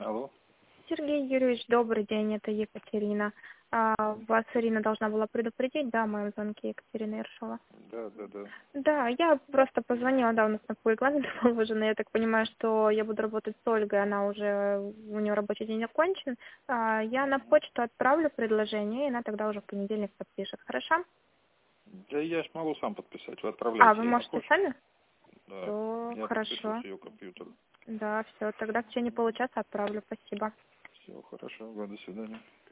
Алло. Сергей Юрьевич, добрый день, это Екатерина. Вас Ирина должна была предупредить, да, о моем звонке, Екатерина Ершова? Да. Да, я просто позвонила, да, у нас на регламент положено. Я так понимаю, что я буду работать с Ольгой, она уже, у нее рабочий день окончен. Я на почту отправлю предложение, и она тогда уже в понедельник подпишет, хорошо? Да я ж могу сам подписать. Вы отправляете Вы ей на можете почту? сами? Да. То Я подпишу хорошо. с ее компьютера. Да, все, тогда в течение получаса отправлю, спасибо. Все, хорошо. До свидания.